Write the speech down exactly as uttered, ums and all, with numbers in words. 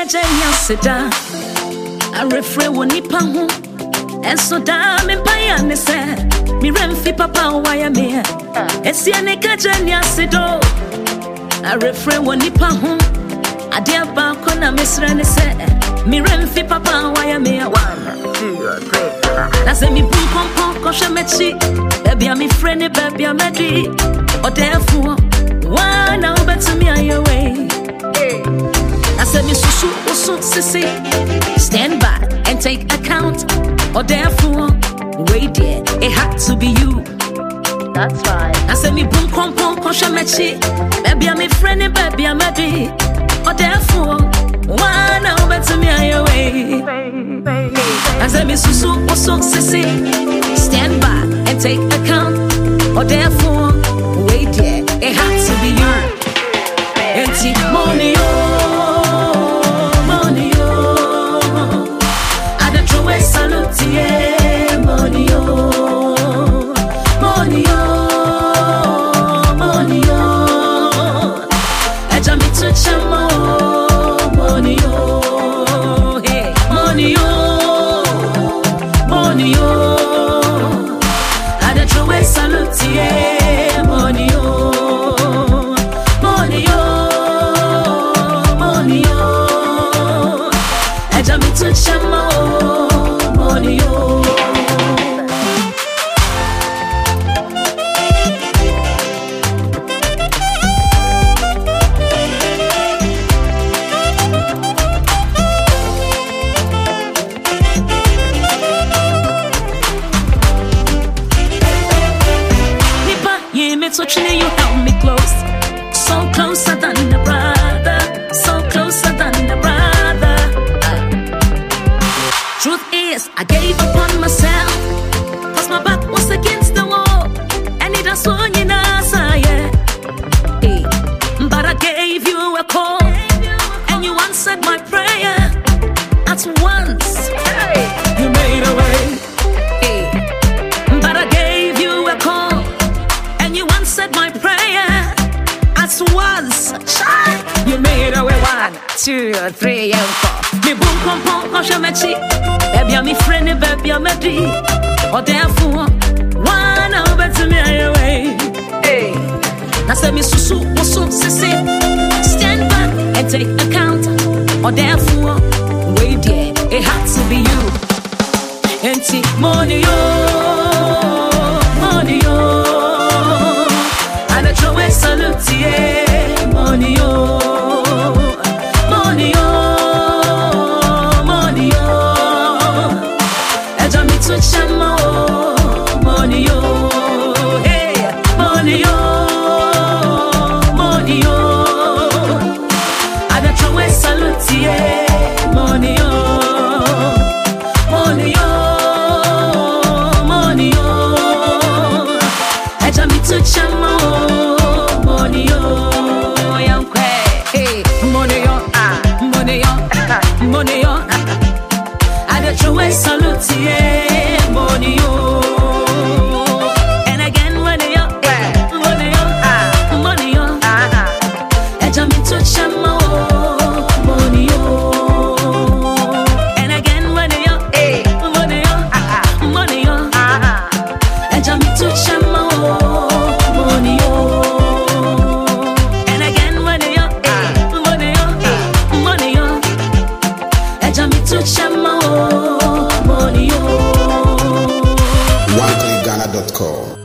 kajenya seda I refrain woni pa ho enso da me pa ya ne se mi remfi papa wa ya me esia ne kajenya sedo I refrain woni pa ho ade aba ko na mesra ne se mi remfi papa wa ya me na se mi bun kompon ko hwe mechi baby am friend baby am adi o therefore why now better me on your way I said me susu usu sisi stand by and take account or therefore wait there it had to be you that's right I said me boom pom pom kosha mechi baby I'm a friend baby I'm a D or therefore why now better me on your way I said me susu usu sisi stand by and take account or therefore wait there it had to be you empty money yeah, money oh, money oh, money oh. Eja mi to chamo, money oh, hey, money oh, money oh. I don't throw away salute, yeah, money oh, money oh, money oh. Eja mi to chamo. So you held me close, so closer than a brother, so closer than a brother. Truth is, I gave up on myself, cause my back was against the wall, and it was on you now, yeah. Hey. But I gave you a call, and you answered my prayer at once. Hey. You made a way. Hey. But I gave you a call. You answered my prayer at once. You made a way one, two, three, and four. Me boom pom pom kosha mechi. Baby I'm a friend, baby I'm a D. Or therefore, one over to me away. Hey, now say me susu usu sisi. Stand back and take account. Or therefore, wait there, it had to be you. Empty money oh, money oh. Salute, yeah, money, oh, money, oh, money, oh. Eja mi to chamo, money, oh, hey, money, oh, money, oh. I don't throw away salute, yeah, money, oh, money, oh, money, oh. Eja mi to chamo. Money oh, young hey, money oh, ah, money oh, money oh. I don't throw away salute, yeah, money oh. And again, money oh, money oh, ah, money oh, ah. Eja mi to chamo, money oh. And again, money oh, money oh, ah, money oh, ah. Eja mi to chamo, money oh. one click ghana dot com